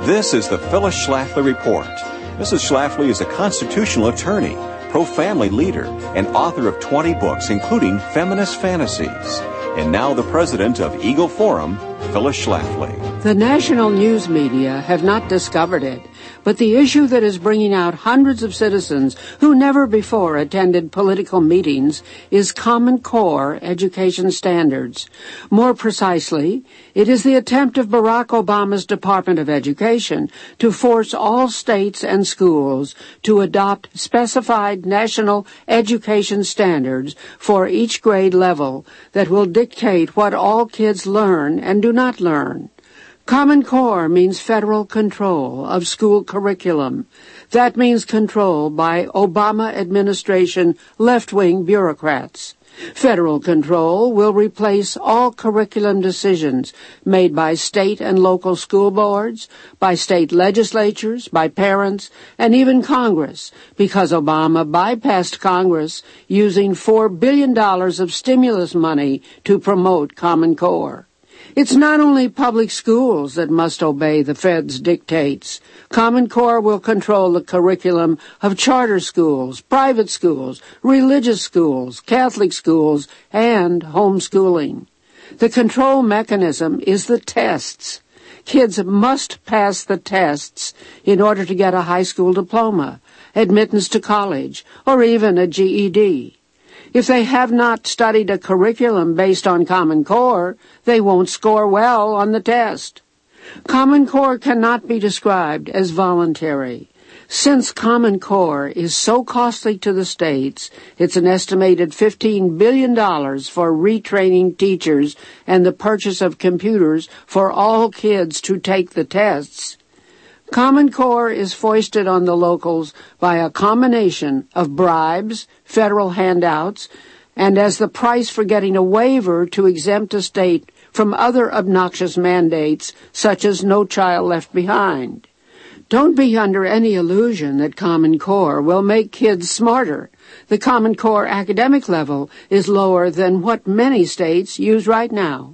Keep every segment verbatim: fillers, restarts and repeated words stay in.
This is the Phyllis Schlafly Report. Missus Schlafly is a constitutional attorney, pro-family leader, and author of twenty books, including Feminist Fantasies. And now the president of Eagle Forum, Phyllis Schlafly. The national news media have not discovered it, but the issue that is bringing out hundreds of citizens who never before attended political meetings is Common Core education standards. More precisely, it is the attempt of Barack Obama's Department of Education to force all states and schools to adopt specified national education standards for each grade level that will dictate what all kids learn and do not learn. Common Core means federal control of school curriculum. That means control by Obama administration left-wing bureaucrats. Federal control will replace all curriculum decisions made by state and local school boards, by state legislatures, by parents, and even Congress, because Obama bypassed Congress using four billion dollars of stimulus money to promote Common Core. It's not only public schools that must obey the Fed's dictates. Common Core will control the curriculum of charter schools, private schools, religious schools, Catholic schools, and homeschooling. The control mechanism is the tests. Kids must pass the tests in order to get a high school diploma, admittance to college, or even a G E D. If they have not studied a curriculum based on Common Core, they won't score well on the test. Common Core cannot be described as voluntary. Since Common Core is so costly to the states, it's an estimated fifteen billion dollars for retraining teachers and the purchase of computers for all kids to take the tests. Common Core is foisted on the locals by a combination of bribes, federal handouts, and as the price for getting a waiver to exempt a state from other obnoxious mandates, such as No Child Left Behind. Don't be under any illusion that Common Core will make kids smarter. The Common Core academic level is lower than what many states use right now.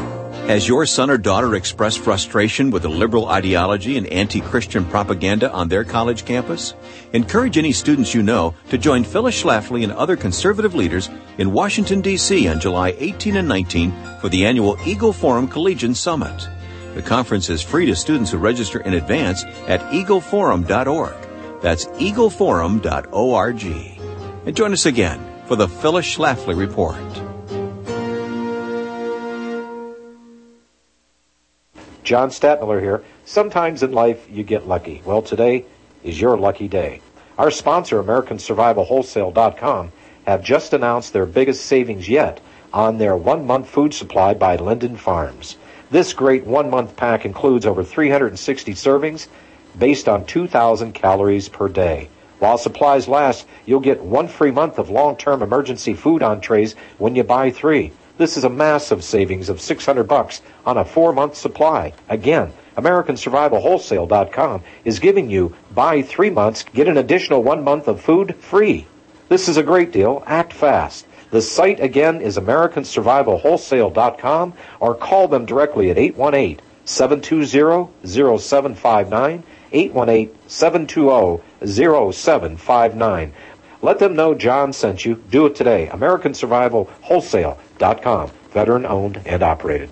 Has your son or daughter expressed frustration with the liberal ideology and anti-Christian propaganda on their college campus? Encourage any students you know to join Phyllis Schlafly and other conservative leaders in Washington, D C on July eighteenth and nineteenth for the annual Eagle Forum Collegian Summit. The conference is free to students who register in advance at eagle forum dot org. That's eagle forum dot org. And join us again for the Phyllis Schlafly Report. John Stadtmiller here. Sometimes in life you get lucky. Well, today is your lucky day. Our sponsor, American Survival Wholesale dot com, have just announced their biggest savings yet on their one-month food supply by Linden Farms. This great one-month pack includes over three hundred sixty servings based on two thousand calories per day. While supplies last, you'll get one free month of long-term emergency food entrees when you buy three. This is a massive savings of six hundred bucks on a four-month supply. Again, American Survival Wholesale dot com is giving you buy three months, get an additional one month of food free. This is a great deal. Act fast. The site again is American Survival Wholesale dot com or call them directly at eight one eight, seven two zero, zero seven five nine, eight one eight, seven two zero, zero seven five nine. Let them know John sent you. Do it today. American Survival Wholesale dot com. Veteran owned and operated.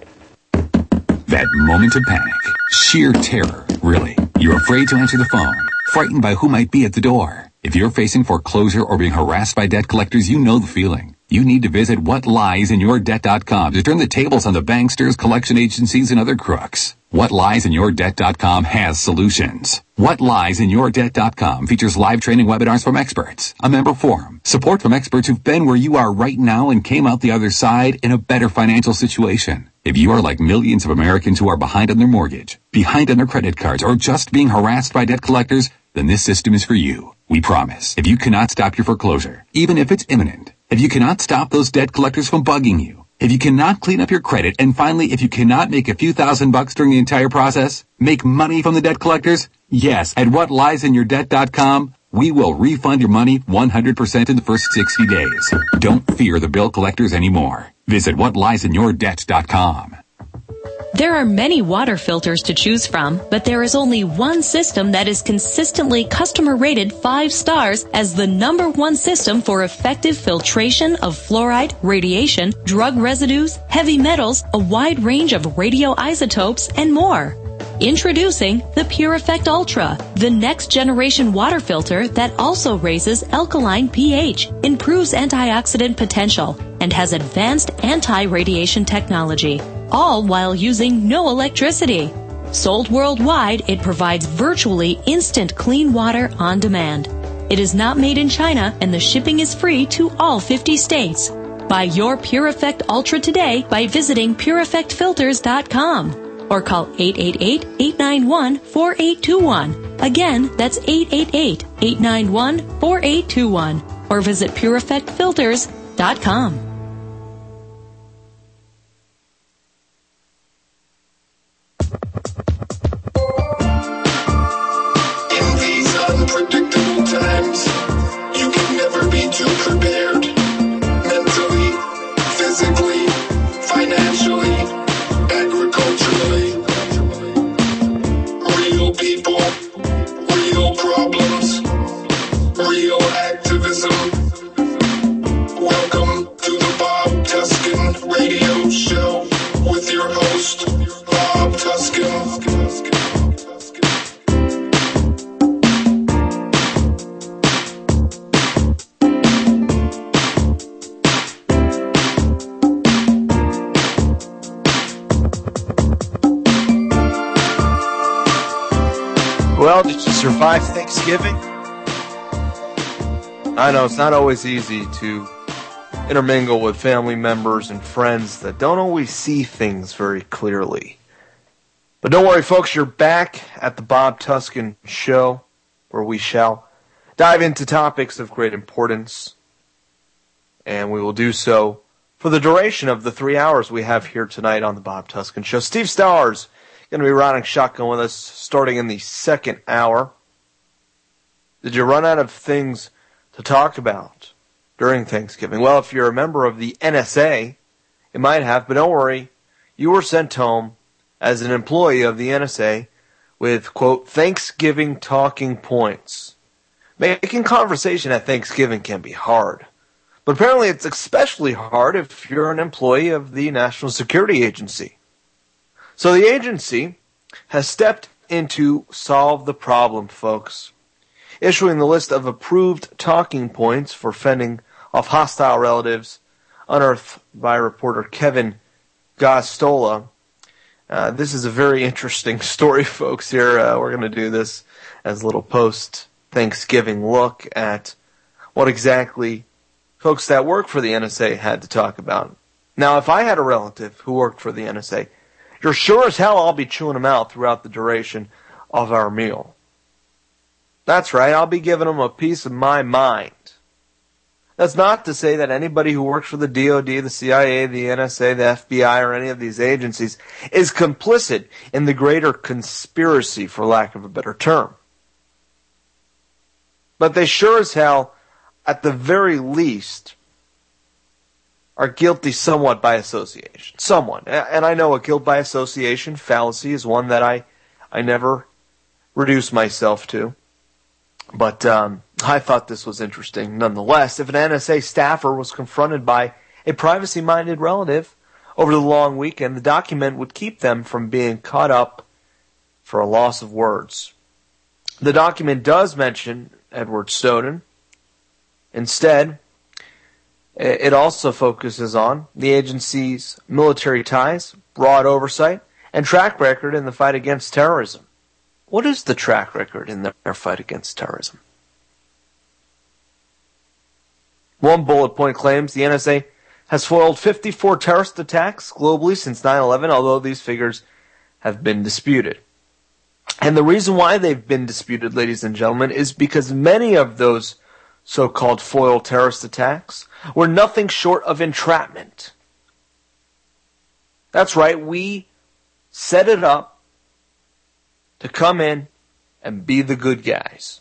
That moment of panic. Sheer terror, really. You're afraid to answer the phone. Frightened by who might be at the door. If you're facing foreclosure or being harassed by debt collectors, you know the feeling. You need to visit what lies in your debt dot com to turn the tables on the banksters, collection agencies, and other crooks. what lies in your debt dot com has solutions. what lies in your debt dot com features live training webinars from experts, a member forum, support from experts who've been where you are right now and came out the other side in a better financial situation. If you are like millions of Americans who are behind on their mortgage, behind on their credit cards, or just being harassed by debt collectors, then this system is for you. We promise. If you cannot stop your foreclosure, even if it's imminent, if you cannot stop those debt collectors from bugging you, if you cannot clean up your credit, and finally, if you cannot make a few thousand bucks during the entire process, make money from the debt collectors, yes, at what lies in your debt dot com, we will refund your money one hundred percent in the first sixty days. Don't fear the bill collectors anymore. Visit what lies in your debt dot com. There are many water filters to choose from, but there is only one system that is consistently customer rated five stars as the number one system for effective filtration of fluoride, radiation, drug residues, heavy metals, a wide range of radioisotopes, and more. Introducing the Pure Effect Ultra, the next generation water filter that also raises alkaline pH, improves antioxidant potential, and has advanced anti-radiation technology, all while using no electricity. Sold worldwide, it provides virtually instant clean water on demand. It is not made in China, and the shipping is free to all fifty states. Buy your Pure Effect Ultra today by visiting pure effect filters dot com. Or call eight eight eight, eight nine one, four eight two one. Again, that's eight eight eight, eight nine one, four eight two one. Or visit pure effect filters dot com. In these unpredictable times, you can never be too prepared. Mentally, physically, financially, agriculturally. Real people, real problems, real activism. Welcome to the Bob Tuskin Radio Show with your host, Bob Tuskin. Well, did you survive Thanksgiving? I know it's not always easy to intermingle with family members and friends that don't always see things very clearly. But don't worry, folks, you're back at the Bob Tuskin Show, where we shall dive into topics of great importance, and we will do so for the duration of the three hours we have here tonight on the Bob Tuskin Show. Steve Stowers going to be riding shotgun with us starting in the second hour. Did you run out of things to talk about during Thanksgiving? Well, if you're a member of the N S A, it might have, but don't worry. You were sent home as an employee of the N S A with, quote, Thanksgiving talking points. Making conversation at Thanksgiving can be hard, but apparently it's especially hard if you're an employee of the National Security Agency. So the agency has stepped in to solve the problem, folks, issuing the list of approved talking points for fending off hostile relatives unearthed by reporter Kevin Gosztola. Uh, this is a very interesting story, folks, here. Uh, we're going to do this as a little post-Thanksgiving look at what exactly folks that work for the N S A had to talk about. Now, if I had a relative who worked for the N S A, you're sure as hell I'll be chewing them out throughout the duration of our meal. That's right, I'll be giving them a piece of my mind. That's not to say that anybody who works for the D O D, the C I A, the N S A, the F B I, or any of these agencies is complicit in the greater conspiracy, for lack of a better term. But they sure as hell, at the very least, are guilty somewhat by association. Somewhat. And I know a guilt by association fallacy is one that I, I never reduce myself to. But um, I thought this was interesting nonetheless. If an N S A staffer was confronted by a privacy-minded relative over the long weekend, the document would keep them from being caught up for a loss of words. The document does mention Edward Snowden. Instead, it also focuses on the agency's military ties, broad oversight, and track record in the fight against terrorism. What is the track record in their fight against terrorism? One bullet point claims the N S A has foiled fifty-four terrorist attacks globally since nine eleven, although these figures have been disputed. And the reason why they've been disputed, ladies and gentlemen, is because many of those so-called foiled terrorist attacks were nothing short of entrapment. That's right, we set it up to come in and be the good guys.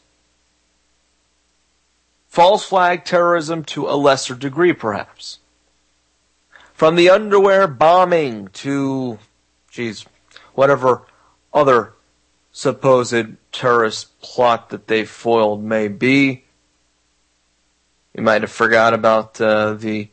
False flag terrorism to a lesser degree, perhaps. From the underwear bombing to, geez, whatever other supposed terrorist plot that they foiled may be. You might have forgot about uh, the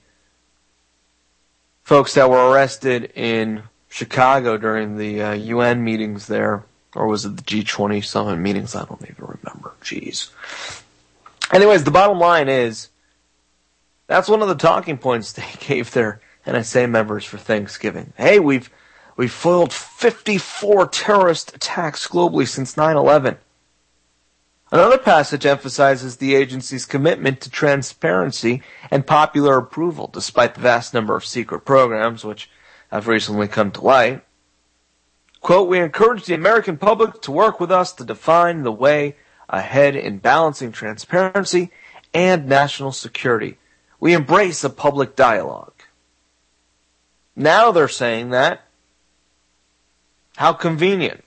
folks that were arrested in Chicago during the uh, U N meetings there. Or was it the G twenty summit meetings? I don't even remember. Jeez. Anyways, the bottom line is, that's one of the talking points they gave their N S A members for Thanksgiving. Hey, we've we've foiled fifty-four terrorist attacks globally since nine eleven. Another passage emphasizes the agency's commitment to transparency and popular approval, despite the vast number of secret programs which have recently come to light. Quote, we encourage the American public to work with us to define the way ahead in balancing transparency and national security. We embrace a public dialogue. Now they're saying that. How convenient.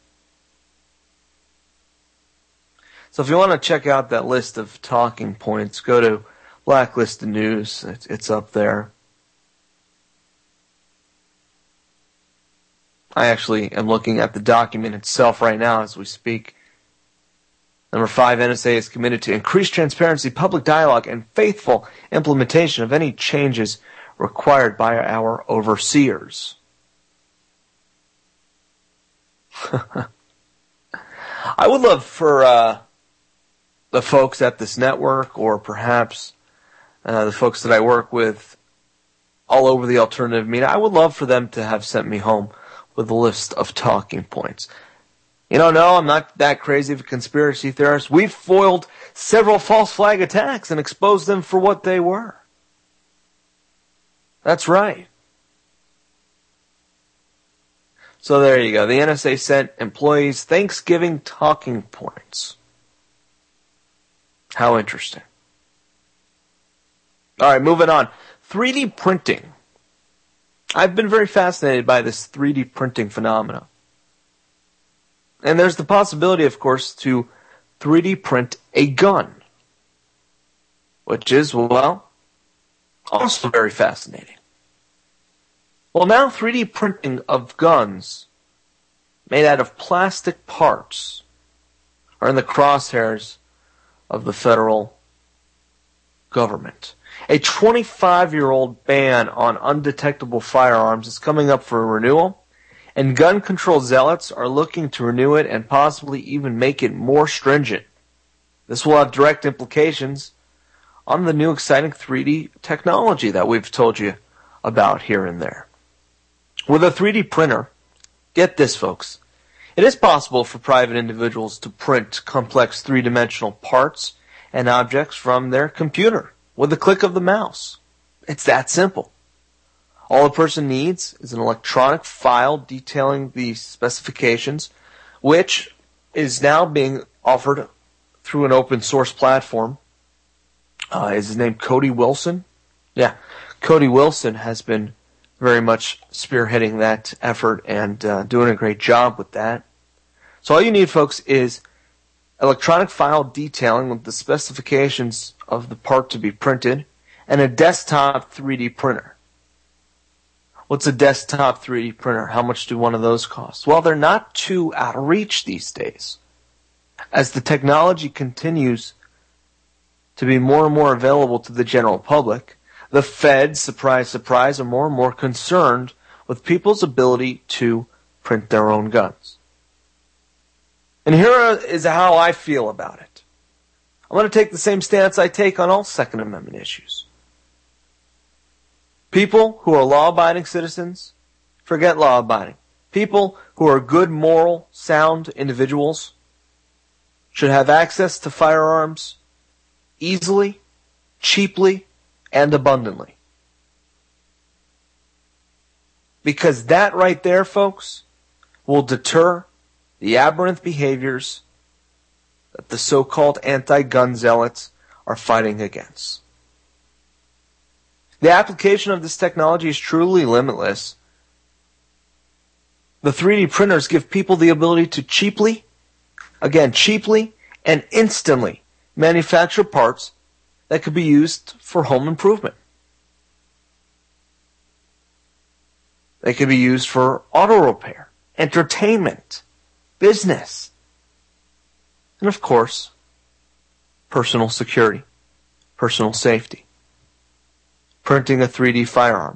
So if you want to check out that list of talking points, go to Blacklisted News. It's, it's up there. I actually am looking at the document itself right now as we speak. Number five, N S A is committed to increased transparency, public dialogue, and faithful implementation of any changes required by our overseers. I would love for uh, the folks at this network, or perhaps uh, the folks that I work with all over the alternative media, I would love for them to have sent me home with a list of talking points. You know, no, I'm not that crazy of a conspiracy theorist. We've foiled several false flag attacks and exposed them for what they were. That's right. So there you go. The N S A sent employees Thanksgiving talking points. How interesting. All right, moving on. three D printing. I've been very fascinated by this three D printing phenomena. And there's the possibility, of course, to three D print a gun. Which is, well, also very fascinating. Well, now three D printing of guns made out of plastic parts are in the crosshairs of the federal government. A twenty-five-year-old ban on undetectable firearms is coming up for renewal, and gun control zealots are looking to renew it and possibly even make it more stringent. This will have direct implications on the new exciting three D technology that we've told you about here and there. With a three D printer, get this, folks, it is possible for private individuals to print complex three-dimensional parts and objects from their computer with a click of the mouse. It's that simple. All a person needs is an electronic file detailing the specifications, which is now being offered through an open source platform. Uh, is his name Cody Wilson? Yeah, Cody Wilson has been very much spearheading that effort and uh, doing a great job with that. So all you need, folks, is electronic file detailing with the specifications of the part to be printed, and a desktop three D printer. What's a desktop three D printer? How much do one of those cost? Well, they're not too out of reach these days. As the technology continues to be more and more available to the general public, the feds, surprise, surprise, are more and more concerned with people's ability to print their own guns. And here is how I feel about it. I'm going to take the same stance I take on all Second Amendment issues. People who are law-abiding citizens, forget law-abiding. People who are good, moral, sound individuals should have access to firearms easily, cheaply, and abundantly. Because that right there, folks, will deter the aberrant behaviors that the so-called anti-gun zealots are fighting against. The application of this technology is truly limitless. The three D printers give people the ability to cheaply, again, cheaply and instantly manufacture parts that could be used for home improvement. They could be used for auto repair. entertainment, business, and of course, personal security, personal safety, printing a three D firearm.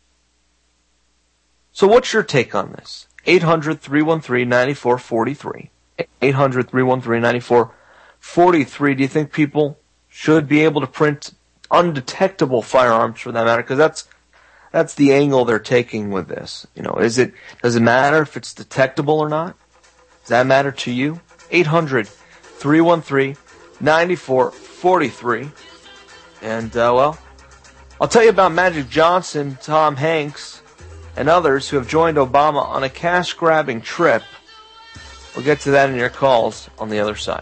So what's your take on this? eight hundred, three one three, nine four four three. eight hundred, three one three, nine four four three. Do you think people should be able to print undetectable firearms for that matter? Because that's that's the angle they're taking with this. You know, is it does it matter if it's detectable or not? Does that matter to you? eight hundred, three one three, nine four four three. And uh, well, I'll tell you about Magic Johnson, Tom Hanks, and others who have joined Obama on a cash-grabbing trip. We'll get to that in your calls on the other side.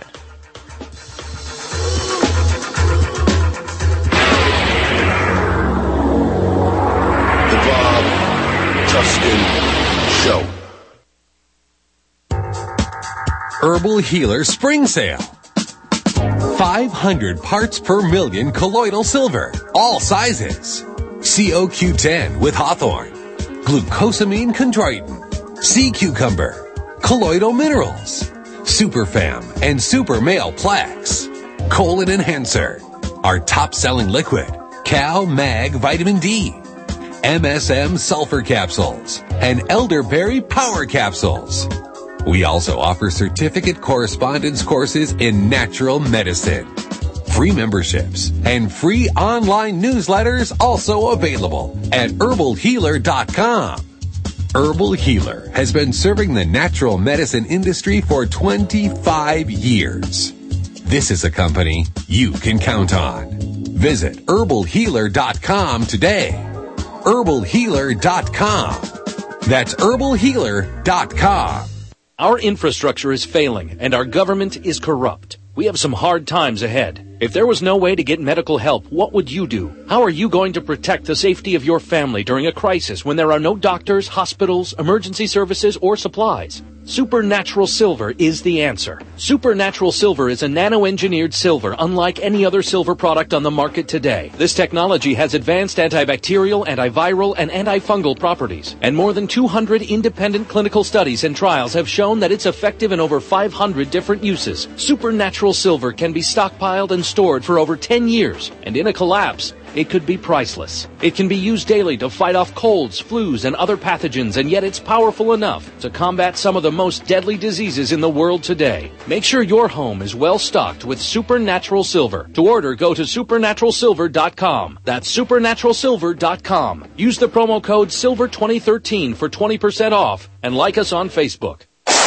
The Bob Tuskin Show. Herbal Healer Spring Sale. five hundred parts per million colloidal silver, all sizes. C O Q ten with Hawthorne, glucosamine chondroitin, sea cucumber, colloidal minerals, Superfam and Super Male Plaques, colon enhancer, our top-selling liquid, Cal Mag Vitamin D, M S M sulfur capsules, and elderberry power capsules. We also offer certificate correspondence courses in natural medicine. Free memberships and free online newsletters also available at herbal healer dot com. Herbal Healer has been serving the natural medicine industry for twenty-five years. This is a company you can count on. Visit herbal healer dot com today. herbal healer dot com. That's herbal healer dot com. Our infrastructure is failing and our government is corrupt. We have some hard times ahead. If there was no way to get medical help, what would you do? How are you going to protect the safety of your family during a crisis when there are no doctors, hospitals, emergency services, or supplies? Supernatural Silver is the answer. Supernatural Silver is a nano-engineered silver unlike any other silver product on the market today. This technology has advanced antibacterial, antiviral, and antifungal properties. And more than two hundred independent clinical studies and trials have shown that it's effective in over five hundred different uses. Supernatural Silver can be stockpiled and stored for over ten years. And in a collapse, it could be priceless. It can be used daily to fight off colds, flus, and other pathogens, and yet it's powerful enough to combat some of the most deadly diseases in the world today. Make sure your home is well stocked with Supernatural Silver. To order, go to supernatural silver dot com. That's supernatural silver dot com. Use the promo code silver twenty thirteen for twenty percent off, and like us on Facebook.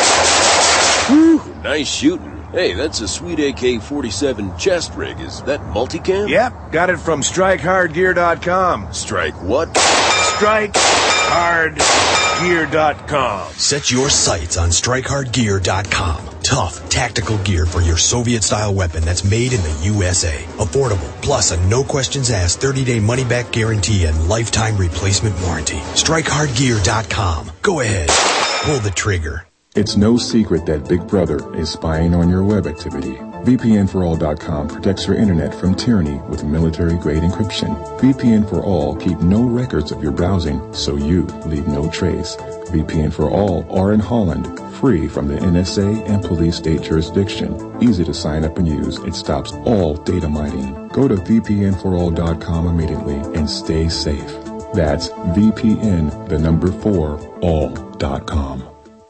Whew, nice shooting. Hey, that's a sweet A K forty-seven chest rig. Is that multicam? Yep, got it from strike hard gear dot com. Strike what? strike hard gear dot com. Set your sights on strike hard gear dot com. Tough, tactical gear for your Soviet-style weapon that's made in the U S A. Affordable, plus a no-questions-asked thirty-day money-back guarantee and lifetime replacement warranty. strike hard gear dot com. Go ahead, pull the trigger. It's no secret that Big Brother is spying on your web activity. V P N for all dot com protects your internet from tyranny with military-grade encryption. V P N for All keep no records of your browsing, so you leave no trace. V P N for All are in Holland, free from the N S A and police state jurisdiction. Easy to sign up and use. It stops all data mining. Go to V P N for all dot com immediately and stay safe. That's V P N, the number four, all dot com.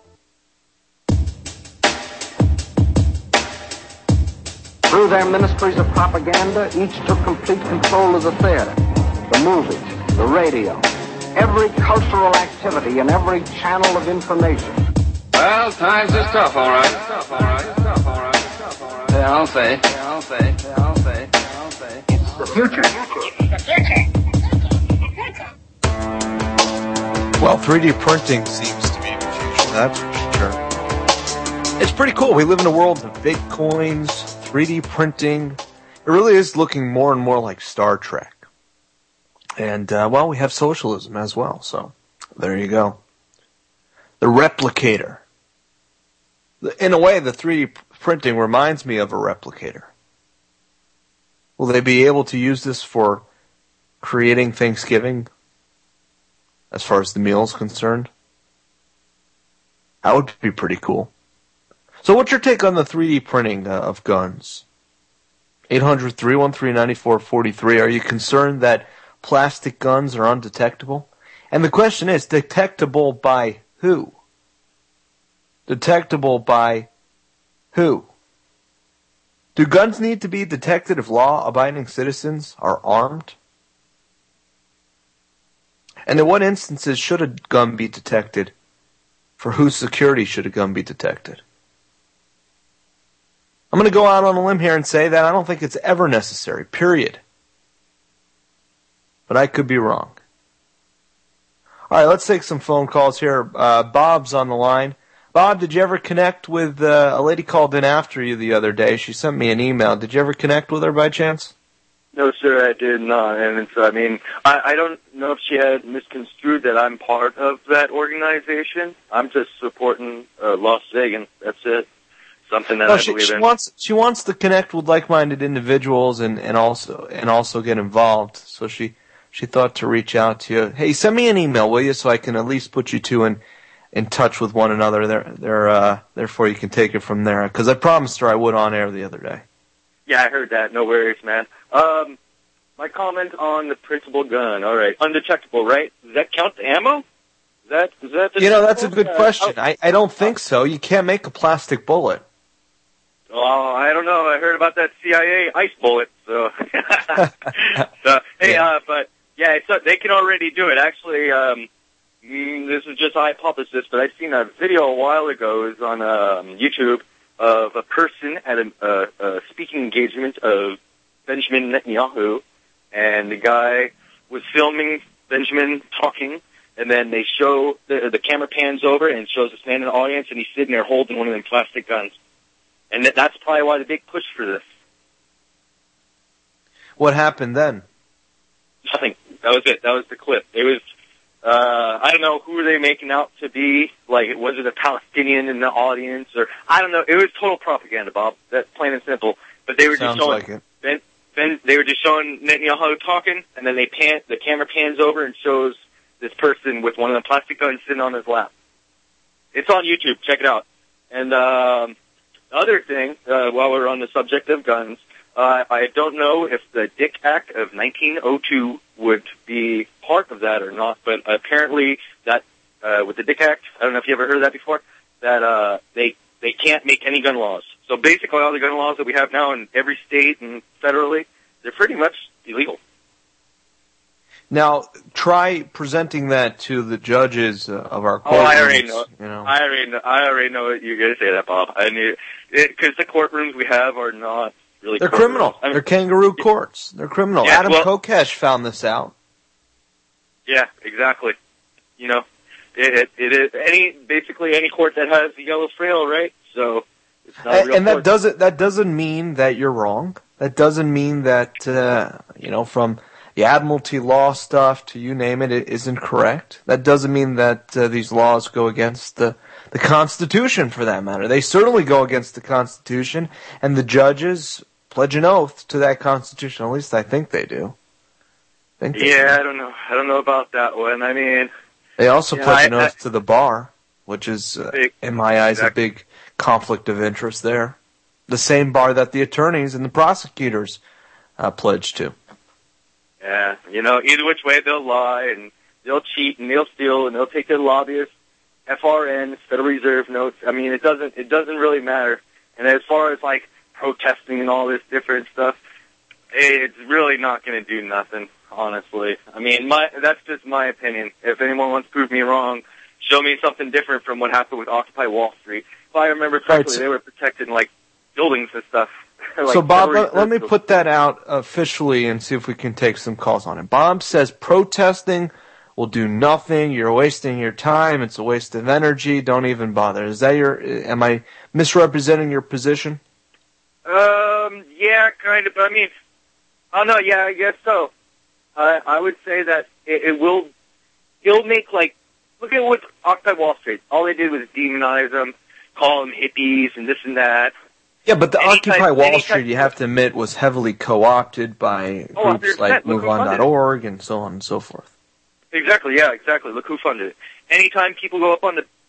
Through their ministries of propaganda, each took complete control of the theater, the movies, the radio, every cultural activity and every channel of information. Well, times is tough, all right. Tough, all right. Tough, all right. Tough, all right. Yeah, I'll say. Yeah, I'll say. Yeah, I'll say. Yeah, I'll say. It's the future. The future. Well, three D printing seems to be the future, that's for sure. It's pretty cool. We live in a world of bitcoins, three D printing. It really is looking more and more like Star Trek. And, uh, well, we have socialism as well, so there you go. The replicator. In a way, the three D printing reminds me of a replicator. Will they be able to use this for creating Thanksgiving, as far as the meal is concerned? That would be pretty cool. So what's your take on the three D printing uh, of guns? eight hundred, three one three, nine four four three. Are you concerned that plastic guns are undetectable? And the question is, detectable by who? Detectable by who? Do guns need to be detected if law-abiding citizens are armed? And in what instances should a gun be detected? For whose security should a gun be detected? I'm going to go out on a limb here and say that I don't think it's ever necessary, period. But I could be wrong. All right, let's take some phone calls here. Uh, Bob's on the line. Bob, did you ever connect with uh, a lady called in after you the other day? She sent me an email. Did you ever connect with her by chance? No, sir, I did not. And it's, I mean, I, I don't know if she had misconstrued that I'm part of that organization. I'm just supporting uh, Las Vegas. That's it. Something that no, I she, believe she in. Wants, she wants to connect with like-minded individuals and, and also and also get involved. So she she thought to reach out to you. Hey, send me an email, will you, so I can at least put you two in in touch with one another. There, there. Uh, therefore, you can take it from there. Because I promised her I would on air the other day. Yeah, I heard that. No worries, man. Um, my comment on the principal gun. All right, undetectable, right? Does that count the ammo? Is that is that? The you know, that's a good uh, question. oh. I I don't think so. You can't make a plastic bullet. Oh, I don't know. I heard about that C I A ice bullet. So, so hey, yeah. uh, but yeah, it's, uh, they can already do it. Actually, um, mm, this is just a hypothesis, but I've seen a video a while ago. It was on um, YouTube of a person at a, uh, a speaking engagement of Benjamin Netanyahu, and the guy was filming Benjamin talking, and then they show the, the camera pans over and shows this man in the audience, and he's sitting there holding one of them plastic guns. And that's probably why the big push for this. What happened then? Nothing. That was it. That was the clip. It was, uh, I don't know who were they making out to be. Like, was it a Palestinian in the audience? Or, I don't know. It was total propaganda, Bob. That's plain and simple. But they were Sounds just showing, like it. Ben, ben, they were just showing Netanyahu talking, and then they pan, the camera pans over and shows this person with one of the plastic guns sitting on his lap. It's on YouTube. Check it out. And, um, other thing, uh, while we're on the subject of guns, uh, I don't know if the Dick Act of nineteen oh two would be part of that or not, but apparently that, uh, with the Dick Act, I don't know if you ever heard of that before, that, uh, they, they can't make any gun laws. So basically all the gun laws that we have now in every state and federally, they're pretty much illegal. Now, try presenting that to the judges uh, of our courtrooms. Oh, I already know. You know. I already know. I already know you're going to say that, Bob. I knew because the courtrooms we have are not really. They're courtrooms. criminal. I mean, They're kangaroo courts. They're criminal. Yeah, Adam well, Kokesh found this out. Yeah, exactly. You know, it, it, it is any basically any court that has a yellow frill, right? So it's not a And, real and that court. doesn't that doesn't mean that you're wrong. That doesn't mean that uh, you know from the Admiralty law stuff to you name it, it isn't correct. That doesn't mean that uh, these laws go against the, the Constitution, for that matter. They certainly go against the Constitution, and the judges pledge an oath to that Constitution. At least I think they do. I think they Yeah, do. I don't know. I don't know about that one. I mean, They also yeah, pledge an I- oath to the bar, which is, uh, Big- in my eyes, exactly. a big conflict of interest there. The same bar that the attorneys and the prosecutors uh, pledge to. yeah, you know, either which way they'll lie and they'll cheat and they'll steal and they'll take their lobbyists, F R N, Federal Reserve notes. I mean, it doesn't it doesn't really matter. And as far as like protesting and all this different stuff, it's really not going to do nothing. Honestly, I mean, my that's just my opinion. If anyone wants to prove me wrong, show me something different from what happened with Occupy Wall Street. If I remember correctly, Right, so- they were protecting like buildings and stuff. like so, Bob, Federal let, let me Reserve put that out officially and see if we can take some calls on it. Bob says protesting will do nothing. You're wasting your time. It's a waste of energy. Don't even bother. Is that your? Am I misrepresenting your position? Um, yeah, kind of. I mean, oh no, yeah, I guess so. I I would say that it, it will, it'll make like, look at what Occupy Wall Street. All they did was demonize them, call them hippies and this and that. Yeah, but the Anytime- Occupy Wall anytime- Street, you have to admit, was heavily co-opted by Oh, groups one hundred percent. like Look move who on funded dot org and so on and so forth. Exactly, yeah, exactly. Look who funded it. Anytime people go up on the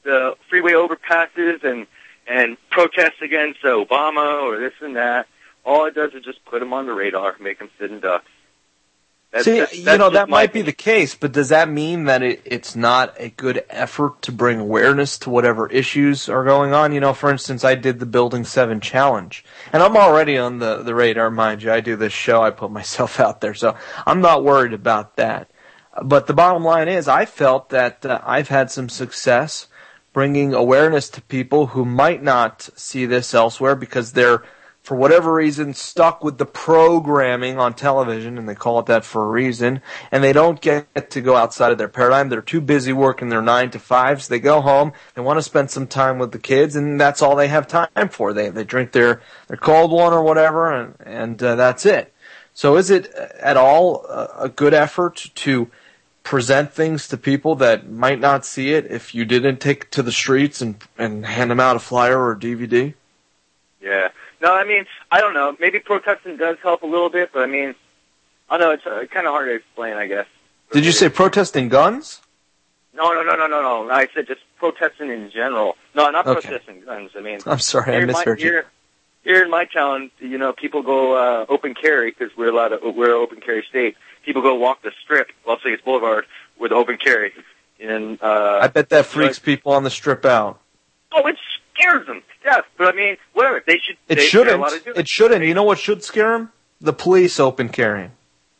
the freeway overpasses and and protests against Obama or this and that, all it does is just put them on the radar, make them sit in ducks. That's, See, that's, you that's know, that might opinion. be the case, but does that mean that it, it's not a good effort to bring awareness to whatever issues are going on? You know, for instance, I did the Building seven Challenge, and I'm already on the, the radar, mind you. I do this show, I put myself out there, so I'm not worried about that. But the bottom line is, I felt that uh, I've had some success bringing awareness to people who might not see this elsewhere because they're, for whatever reason, stuck with the programming on television, and they call it that for a reason, and they don't get to go outside of their paradigm. They're too busy working their nine to fives. They go home, they want to spend some time with the kids, and that's all they have time for. They they drink their, their cold one or whatever, and, and uh, that's it. So is it at all a, a good effort to present things to people that might not see it if you didn't take it to the streets and, and hand them out a flyer or a D V D? Yeah. No, I mean, I don't know. Maybe protesting does help a little bit, but I mean, I don't know. It's uh, kind of hard to explain, I guess. Did you say protesting guns? No, no, no, no, no, no. I said just protesting in general. No, not Okay. protesting guns. I mean, I'm sorry, I here in my- misheard you. Here, here in my town, you know, people go uh, open carry because we're allowed to. We're an open carry state. People go walk the strip, Las Vegas Boulevard, with open carry, and uh, I bet that freaks people on the strip out. oh, it scares them to death. But I mean, whatever. They should. It they, shouldn't. They're allowed to do it. It shouldn't. You know what should scare them? The police open carrying.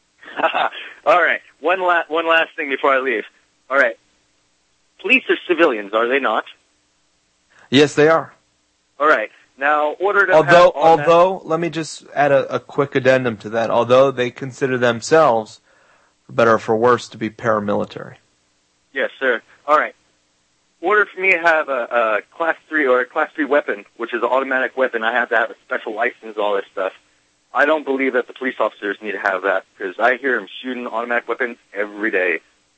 All right. One last one last thing before I leave. All right. Police are civilians, are they not? Yes, they are. All right. Now, order to Although, have on that- although, let me just add a, a quick addendum to that. Although they consider themselves, for better or for worse, to be paramilitary. Yes, sir. All right. Order for me to have a, a class three or a class three weapon, which is an automatic weapon. I have to have a special license, all this stuff. I don't believe that the police officers need to have that because I hear them shooting automatic weapons every day.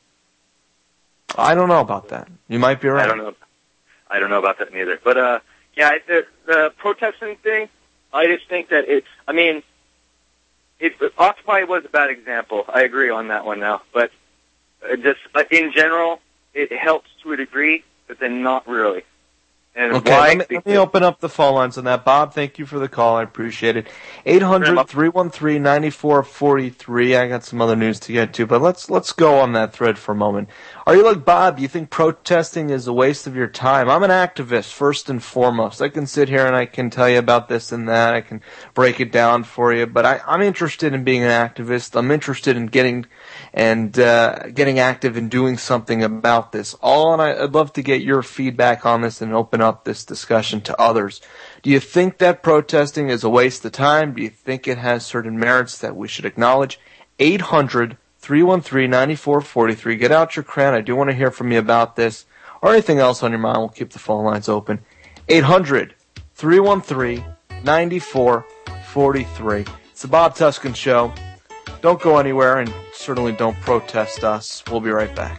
I don't know about that. You might be right. I don't know. I don't know about that neither. But uh, yeah, the, the protesting thing. I just think that it's. I mean, it, Occupy was a bad example. I agree on that one now. But uh, just uh, in general, it helps to a degree, but then not really. And Okay, why? let me, let me open up the phone lines on that. Bob, thank you for the call. I appreciate it. eight hundred, three one three, nine four four three. I got some other news to get to, but let's let's go on that thread for a moment. Are you like Bob? You think protesting is a waste of your time? I'm an activist, first and foremost. I can sit here and I can tell you about this and that. I can break it down for you, but I, I'm interested in being an activist. I'm interested in getting and uh, getting active and doing something about this. All, and I, I'd love to get your feedback on this and open up this discussion to others. Do you think that protesting is a waste of time? Do you think it has certain merits that we should acknowledge? eight hundred, three one three, nine four four three. Get out your crown. I do want to hear from you about this or anything else on your mind. We'll keep the phone lines open. eight hundred, three one three, nine four four three. It's the Bob Tuskin Show. Don't go anywhere, and certainly don't protest us. We'll be right back.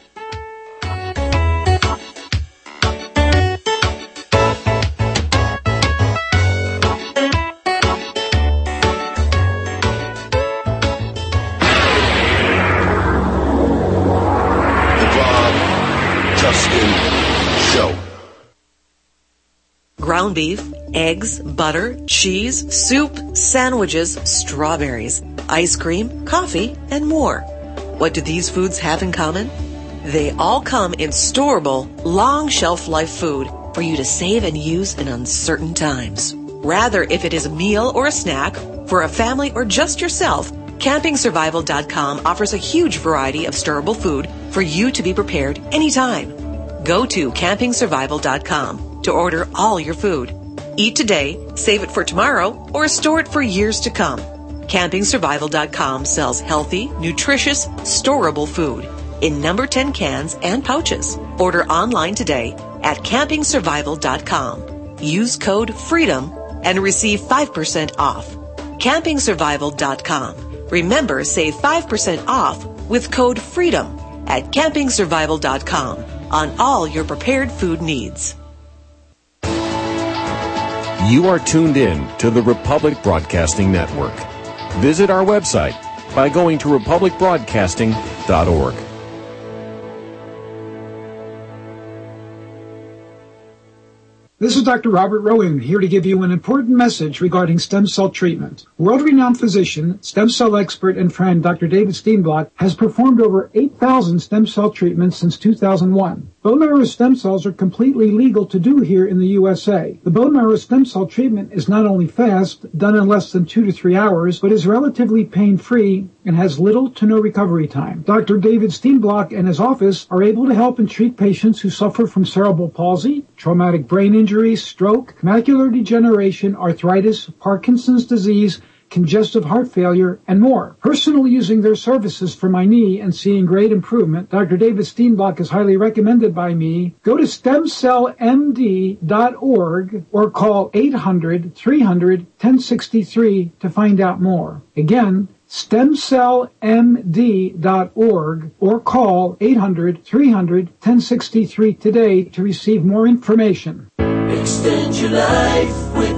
Ground beef, eggs, butter, cheese, soup, sandwiches, strawberries, ice cream, coffee, and more. What do these foods have in common? They all come in storable, long shelf life food for you to save and use in uncertain times. Rather, if it is a meal or a snack, for a family or just yourself, camping survival dot com offers a huge variety of storable food for you to be prepared anytime. Go to camping survival dot com to order all your food. Eat today, save it for tomorrow, or store it for years to come. camping survival dot com sells healthy, nutritious, storable food in number ten cans and pouches. Order online today at camping survival dot com. Use code FREEDOM and receive five percent off. camping survival dot com. Remember, save five percent off with code FREEDOM at camping survival dot com on all your prepared food needs. You are tuned in to the Republic Broadcasting Network. Visit our website by going to republic broadcasting dot org. This is Doctor Robert Rowan here to give you an important message regarding stem cell treatment. World-renowned physician, stem cell expert, and friend Doctor David Steenblock has performed over eight thousand stem cell treatments since two thousand one. Bone marrow stem cells are completely legal to do here in the U S A. The bone marrow stem cell treatment is not only fast, done in less than two to three hours, but is relatively pain-free and has little to no recovery time. Doctor David Steenblock and his office are able to help and treat patients who suffer from cerebral palsy, traumatic brain injury, stroke, macular degeneration, arthritis, Parkinson's disease, congestive heart failure, and more. Personally using their services for my knee and seeing great improvement, Doctor David Steenblock is highly recommended by me. Go to stem cell m d dot org or call eight hundred, three hundred, ten sixty-three to find out more. Again, stem cell m d dot org or call eight hundred, three hundred, ten sixty-three today to receive more information. Extend your life with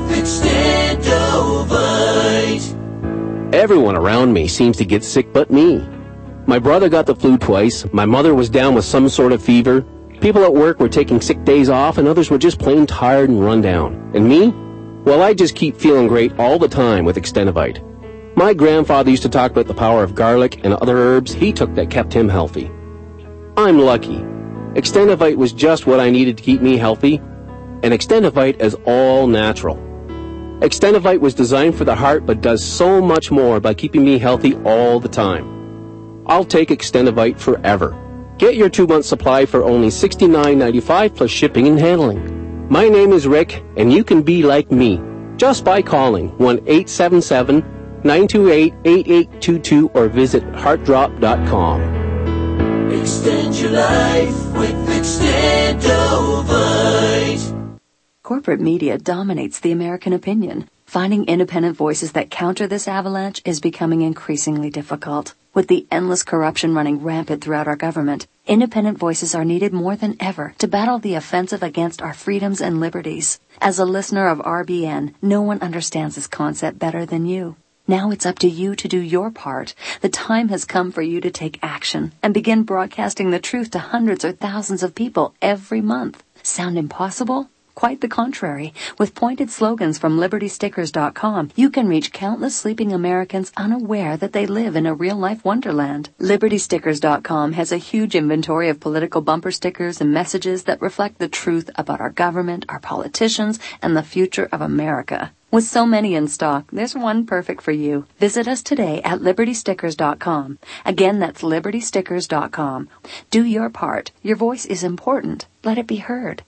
Extendovite. Everyone around me seems to get sick but me. My brother got the flu twice, my mother was down with some sort of fever, people at work were taking sick days off, and others were just plain tired and run down. And me? Well, I just keep feeling great all the time with Extendovite. My grandfather used to talk about the power of garlic and other herbs he took that kept him healthy. I'm lucky. Extendovite was just what I needed to keep me healthy, and Extendovite is all natural. Extendovite was designed for the heart but does so much more by keeping me healthy all the time. I'll take Extendovite forever. Get your two-month supply for only sixty-nine ninety-five plus shipping and handling. My name is Rick, and you can be like me just by calling one eight seven seven, nine two eight, eight eight two two or visit heart drop dot com. Extend your life with Extendovite. Corporate media dominates the American opinion. Finding independent voices that counter this avalanche is becoming increasingly difficult. With the endless corruption running rampant throughout our government, independent voices are needed more than ever to battle the offensive against our freedoms and liberties. As a listener of R B N, no one understands this concept better than you. Now it's up to you to do your part. The time has come for you to take action and begin broadcasting the truth to hundreds or thousands of people every month. Sound impossible? Quite the contrary. With pointed slogans from liberty stickers dot com, you can reach countless sleeping Americans unaware that they live in a real-life wonderland. liberty stickers dot com has a huge inventory of political bumper stickers and messages that reflect the truth about our government, our politicians, and the future of America. With so many in stock, there's one perfect for you. Visit us today at liberty stickers dot com. Again, that's liberty stickers dot com. Do your part. Your voice is important. Let it be heard.